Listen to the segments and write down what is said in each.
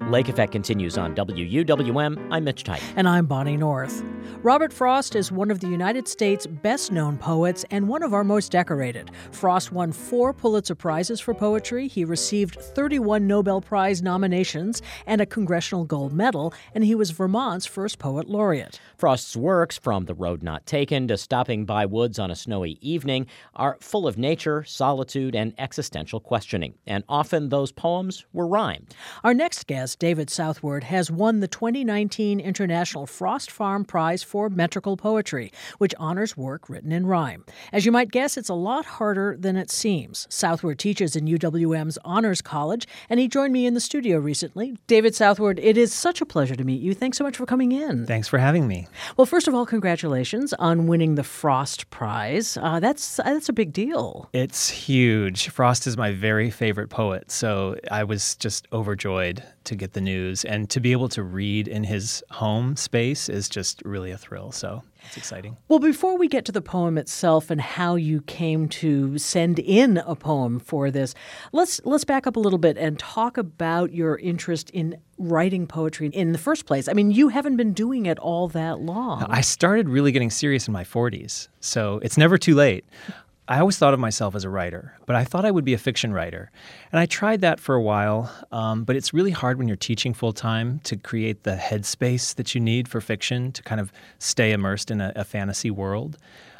Lake Effect continues on WUWM. I'm Mitch Titan. And I'm Bonnie North. Robert Frost is one of the United States' best-known poets and one of our most decorated. Frost won 4 Pulitzer Prizes for poetry. He received 31 Nobel Prize nominations and a Congressional Gold Medal, and he was Vermont's first poet laureate. Frost's works, from The Road Not Taken to Stopping by Woods on a Snowy Evening, are full of nature, solitude, and existential questioning. And often those poems were rhymed. Our next guest, David Southward, has won the 2019 International Frost Farm Prize for Metrical Poetry, which honors work written in rhyme. As you might guess, it's a lot harder than it seems. Southward teaches in UWM's Honors College, and he joined me in the studio recently. David Southward, it is such a pleasure to meet you. Thanks so much for coming in. Thanks for having me. Well, first of all, congratulations on winning the Frost Prize. That's a big deal. It's huge. Frost is my very favorite poet, so I was just overjoyed to get the news. And to be able to read in his home space is just really a thrill, so it's exciting. Well, before we get to the poem itself and how you came to send in a poem for this, let's back up a little bit and talk about your interest in writing poetry in the first place. I mean, you haven't been doing it all that long. I started really getting serious in my 40s, so it's never too late. I always thought of myself as a writer, but I thought I would be a fiction writer. And I tried that for a while, but it's really hard when you're teaching full-time to create the headspace that you need for fiction to kind of stay immersed in a fantasy world.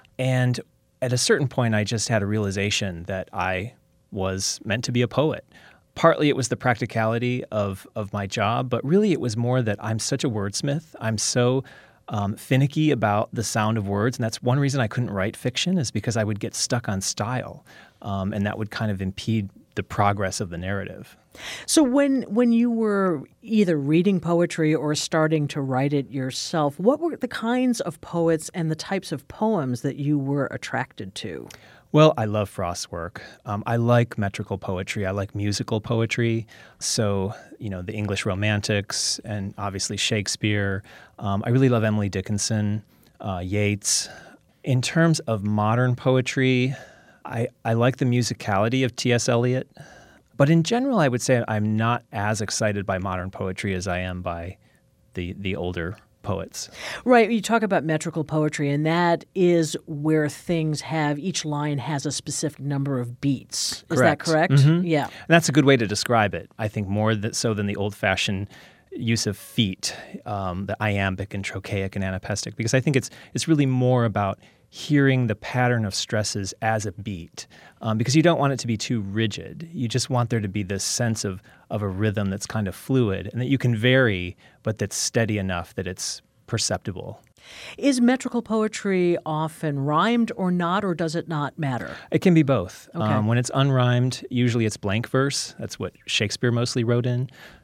And at a certain point, I just had a realization that I was meant to be a poet. Partly it was the practicality of my job, but really it was more that I'm such a wordsmith. I'm so finicky about the sound of words, and that's one reason I couldn't write fiction, is because I would get stuck on style, and that would kind of impede the progress of the narrative. So when you were either reading poetry or starting to write it yourself, what were the kinds of poets and the types of poems that you were attracted to? Well, I love Frost's work. I like metrical poetry. I like musical poetry. So, the English Romantics and obviously Shakespeare. I really love Emily Dickinson, Yeats. In terms of modern poetry, I like the musicality of T.S. Eliot. But in general, I would say I'm not as excited by modern poetry as I am by the older poets. Right. You talk about metrical poetry, and that is where things each line has a specific number of beats. Is that correct? Mm-hmm. Yeah. And that's a good way to describe it. I think more so than the old-fashioned use of feet, the iambic and trochaic and anapestic, because I think it's really more about hearing the pattern of stresses as a beat, because you don't want it to be too rigid. You just want there to be this sense of a rhythm that's kind of fluid and that you can vary, but that's steady enough that it's perceptible. Is metrical poetry often rhymed or not, or does it not matter? It can be both. Okay. When it's unrhymed, usually it's blank verse. That's what Shakespeare mostly wrote in.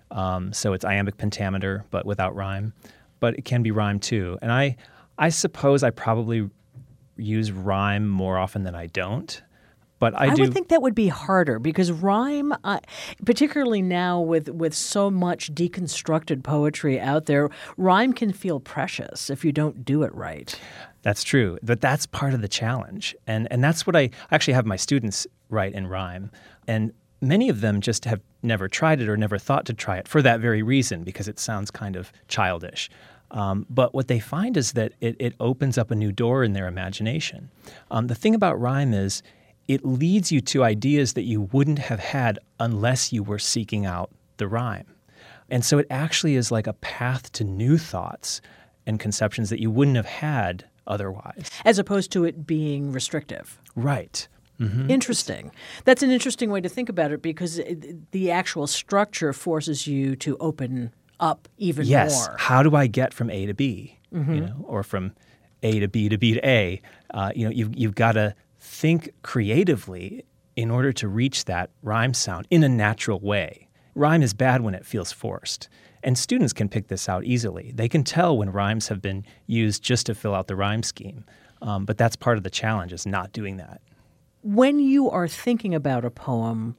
So it's iambic pentameter, but without rhyme. But it can be rhymed too. And I suppose I probably use rhyme more often than I don't. But I do. would think that would be harder because rhyme, particularly now with so much deconstructed poetry out there, rhyme can feel precious if you don't do it right. That's true. But that's part of the challenge. And that's what I actually have my students write in rhyme. And many of them just have never tried it or never thought to try it for that very reason, because it sounds kind of childish. But what they find is that it opens up a new door in their imagination. The thing about rhyme is it leads you to ideas that you wouldn't have had unless you were seeking out the rhyme. And so it actually is like a path to new thoughts and conceptions that you wouldn't have had otherwise. As opposed to it being restrictive. Right. Mm-hmm. Interesting. That's an interesting way to think about it, because the actual structure forces you to open up even more. Yes. How do I get from A to B? Mm-hmm. Or from A to B to B to A? You've got to think creatively in order to reach that rhyme sound in a natural way. Rhyme is bad when it feels forced. And students can pick this out easily. They can tell when rhymes have been used just to fill out the rhyme scheme. But that's part of the challenge, is not doing that. When you are thinking about a poem,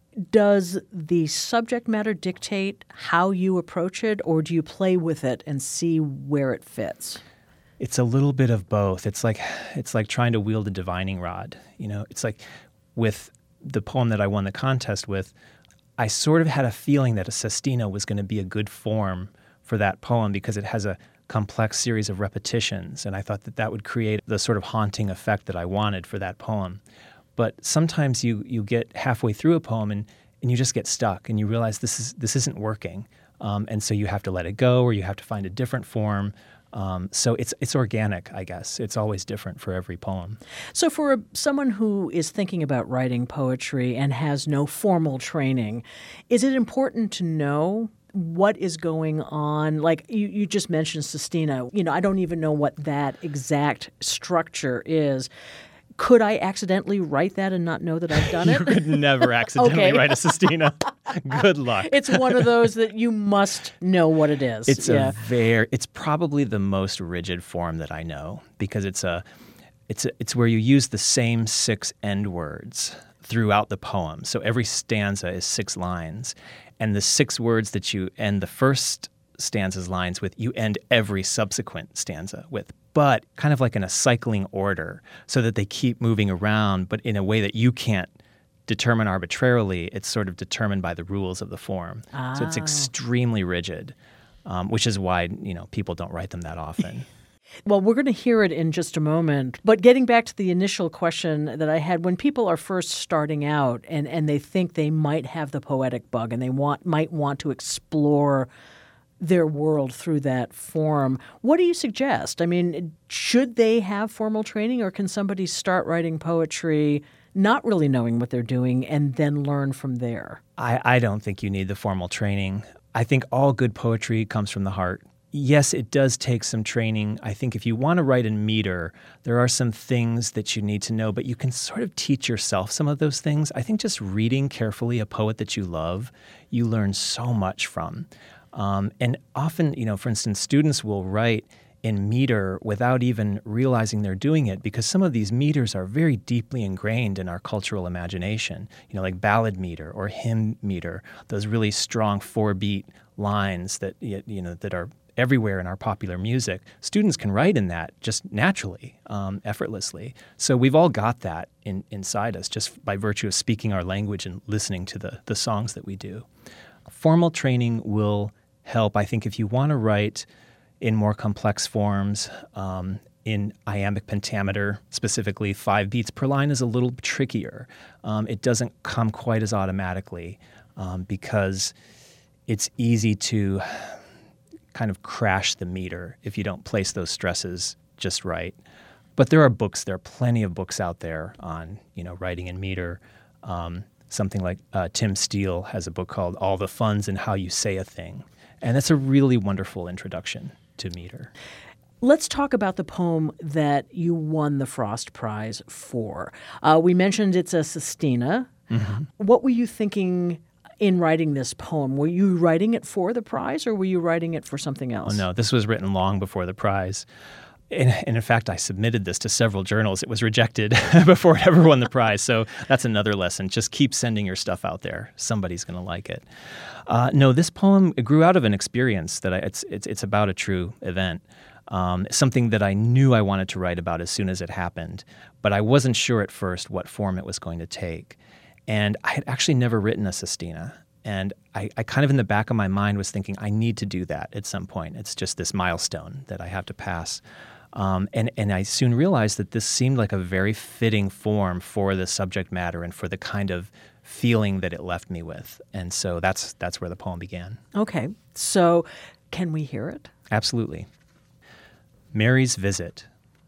does the subject matter dictate how you approach it, or do you play with it and see where it fits? It's a little bit of both. It's like trying to wield a divining rod. It's like with the poem that I won the contest with, I sort of had a feeling that a sestina was going to be a good form for that poem because it has a complex series of repetitions, and I thought that that would create the sort of haunting effect that I wanted for that poem. But sometimes you get halfway through a poem and you just get stuck and you realize this isn't working, and so you have to let it go or you have to find a different form. So it's organic, I guess. It's always different for every poem. So for someone who is thinking about writing poetry and has no formal training, is it important to know what is going on? Like you just mentioned sestina. I don't even know what that exact structure is. Could I accidentally write that and not know that I've done it? You could never accidentally write a sestina. Good luck. It's one of those that you must know what it is. It's probably the most rigid form that I know because it's where you use the same 6 end words throughout the poem. So every stanza is 6 lines. And the 6 words that you end the first stanza's lines with, you end every subsequent stanza with, but kind of like in a cycling order so that they keep moving around, but in a way that you can't determine arbitrarily. It's sort of determined by the rules of the form. So it's extremely rigid, which is why, people don't write them that often. Well, we're going to hear it in just a moment. But getting back to the initial question that I had, when people are first starting out and they think they might have the poetic bug and they might want to explore their world through that form, what do you suggest? I mean, should they have formal training, or can somebody start writing poetry not really knowing what they're doing and then learn from there? I don't think you need the formal training. I think all good poetry comes from the heart. Yes, it does take some training. I think if you want to write in meter, there are some things that you need to know, but you can sort of teach yourself some of those things. I think just reading carefully a poet that you love, you learn so much from. And often, for instance, students will write in meter without even realizing they're doing it because some of these meters are very deeply ingrained in our cultural imagination, like ballad meter or hymn meter, those really strong 4-beat lines that, that are everywhere in our popular music. Students can write in that just naturally, effortlessly. So we've all got that inside us just by virtue of speaking our language and listening to the songs that we do. Formal training will help, I think, if you want to write in more complex forms, in iambic pentameter, specifically 5 beats per line is a little trickier. It doesn't come quite as automatically because it's easy to kind of crash the meter if you don't place those stresses just right. But there are plenty of books out there on, writing in meter. Something like Tim Steele has a book called All the Funds and How You Say a Thing. And that's a really wonderful introduction to meter. Let's talk about the poem that you won the Frost Prize for. We mentioned it's a sestina. Mm-hmm. What were you thinking in writing this poem? Were you writing it for the prize or were you writing it for something else? Oh, no, this was written long before the prize. And in fact, I submitted this to several journals. It was rejected before it ever won the prize. So that's another lesson. Just keep sending your stuff out there. Somebody's going to like it. No, this poem grew out of an experience that it's about a true event. Something that I knew I wanted to write about as soon as it happened, but I wasn't sure at first what form it was going to take. And I had actually never written a sestina. And I kind of in the back of my mind was thinking, I need to do that at some point. It's just this milestone that I have to pass. And I soon realized that this seemed like a very fitting form for the subject matter and for the kind of feeling that it left me with. And so that's where the poem began. Okay. So can we hear it? Absolutely. Mary's Visit.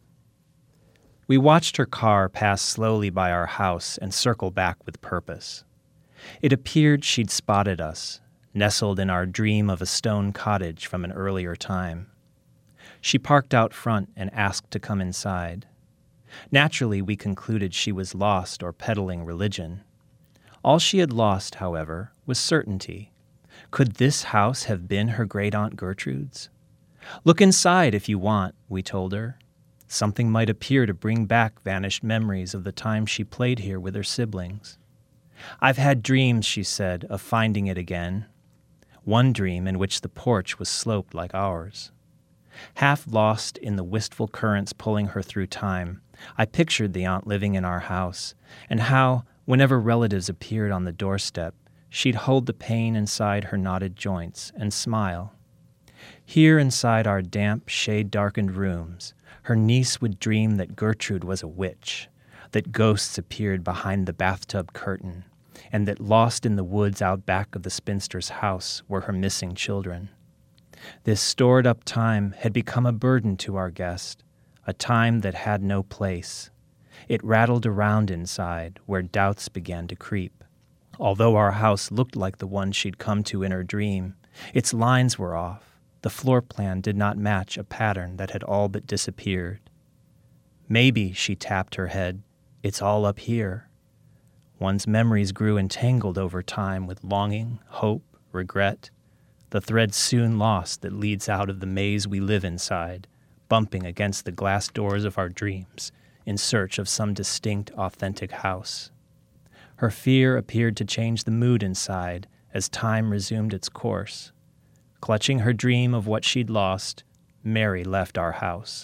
We watched her car pass slowly by our house and circle back with purpose. It appeared she'd spotted us, nestled in our dream of a stone cottage from an earlier time. She parked out front and asked to come inside. Naturally, we concluded she was lost or peddling religion. All she had lost, however, was certainty. Could this house have been her great-aunt Gertrude's? Look inside if you want, we told her. Something might appear to bring back vanished memories of the time she played here with her siblings. I've had dreams, she said, of finding it again. One dream in which the porch was sloped like ours. Half lost in the wistful currents pulling her through time, I pictured the aunt living in our house, and how, whenever relatives appeared on the doorstep, she'd hold the pain inside her knotted joints and smile. Here inside our damp, shade-darkened rooms, her niece would dream that Gertrude was a witch, that ghosts appeared behind the bathtub curtain, and that lost in the woods out back of the spinster's house were her missing children. This stored-up time had become a burden to our guest, a time that had no place. It rattled around inside, where doubts began to creep. Although our house looked like the one she'd come to in her dream, its lines were off. The floor plan did not match a pattern that had all but disappeared. Maybe, she tapped her head, it's all up here. One's memories grew entangled over time with longing, hope, regret. The thread soon lost that leads out of the maze we live inside, bumping against the glass doors of our dreams in search of some distinct, authentic house. Her fear appeared to change the mood inside as time resumed its course. Clutching her dream of what she'd lost, Mary left our house.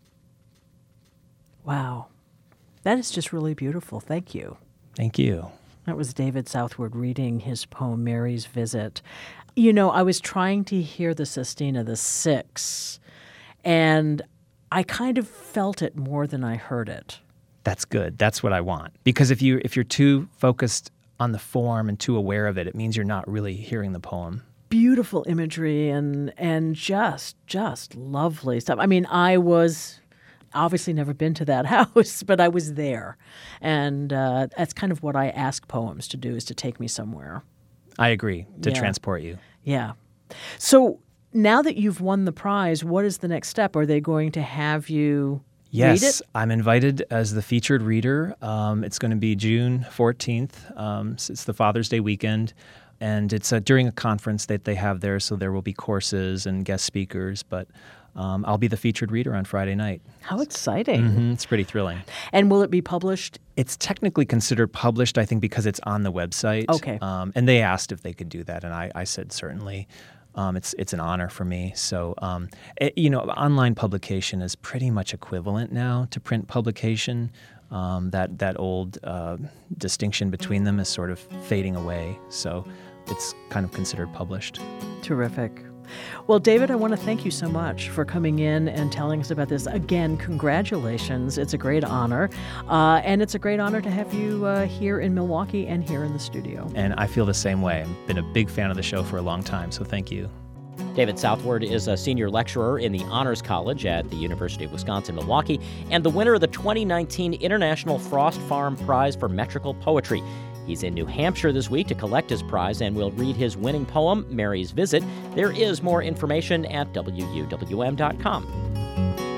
Wow. That is just really beautiful. Thank you. Thank you. That was David Southward reading his poem, Mary's Visit. You know, I was trying to hear the sestina, the six, and I kind of felt it more than I heard it. That's good. That's what I want. Because if you're too focused on the form and too aware of it, it means you're not really hearing the poem. Beautiful imagery and just lovely stuff. I mean, I was obviously never been to that house, but I was there. And that's kind of what I ask poems to do, is to take me somewhere. I agree, to Yeah. transport you. Yeah. So now that you've won the prize, what is the next step? Are they going to have you read Yes, it? I'm invited as the featured reader. It's going to be June 14th. So it's the Father's Day weekend. And it's during a conference that they have there, so there will be courses and guest speakers. But I'll be the featured reader on Friday night. How exciting. It's pretty thrilling. And will it be published? It's technically considered published, I think, because it's on the website. Okay. And they asked if they could do that, and I said certainly. It's an honor for me. So, online publication is pretty much equivalent now to print publication. That old distinction between them is sort of fading away. So it's kind of considered published. Terrific. Well, David, I want to thank you so much for coming in and telling us about this. Again, congratulations. It's a great honor. And it's a great honor to have you here in Milwaukee and here in the studio. And I feel the same way. I've been a big fan of the show for a long time, so thank you. David Southward is a senior lecturer in the Honors College at the University of Wisconsin-Milwaukee and the winner of the 2019 International Frost Farm Prize for Metrical Poetry. He's in New Hampshire this week to collect his prize, and we'll read his winning poem, Mary's Visit. There is more information at WUWM.com.